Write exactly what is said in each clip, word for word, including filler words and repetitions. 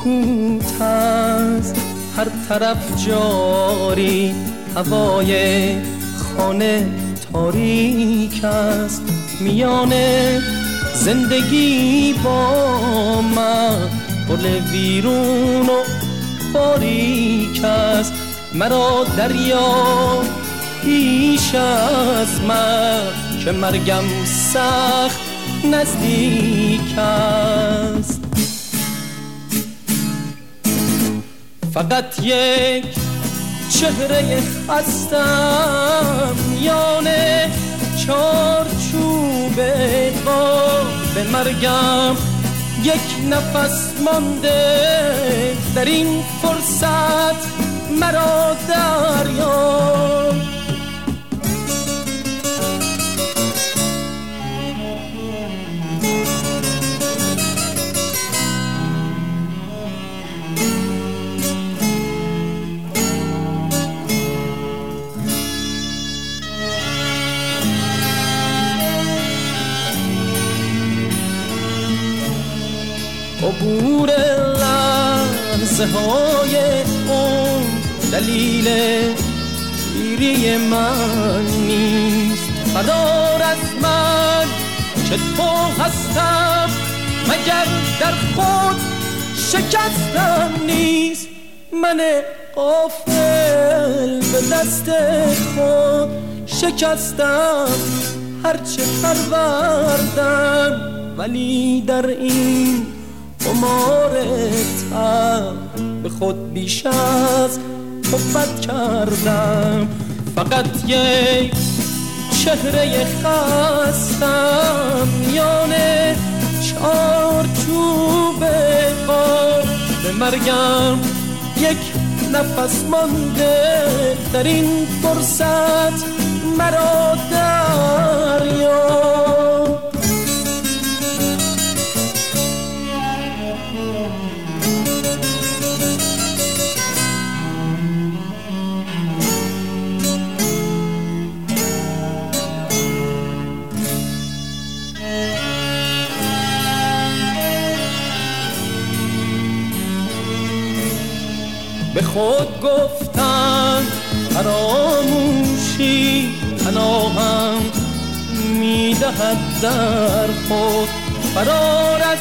سکوت است، هر طرف جاری هوای خانه تاریک است. میان زندگی با من گل ویرون و باریک است. مرا دریا پیش از من که مرگم سخت نزدیک است. فقط یک چهره خستم میان چارچوب به مرگم، یک نفس مانده در این فرصت مرا دریاب. عبور لحظه های اون دلیل پیری من نیست. فرار از من که تو هستم مگر در خود شکستم نیست. من غافل به دست خود شکستم هرچه پروردم، ولی در این قمار تب به خود بیش از حبت کردم. فقط یک چهره خستم میان چارچوب به مرگم، یک نفس مانده در این فرصت مرا دریاب. به خود گفتم فراموشی پناهم میدهد در خود. فرار از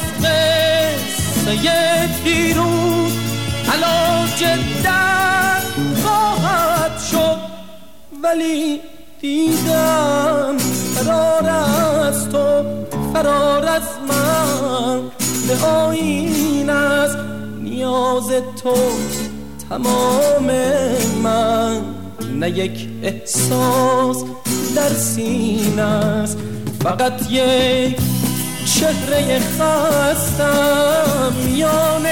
قصه پیروز علاج درد خواهد شد، ولی دیدم فرار از تو فرار از من به آیین است. نیاز تو تمام من، نه یک احساس در سینه است. فقط یک چهره خستم میان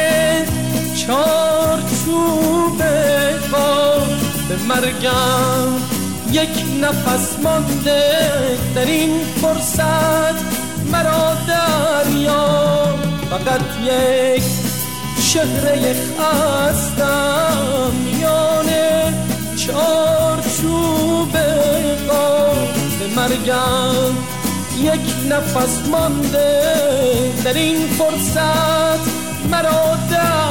چارچوب به مرگم، یک نفس مانده در این فرصت مرا دریاب. فقط یک چهره خستم میان چارچوب به مرگم، یک نفس مانده در این فرصت مرا در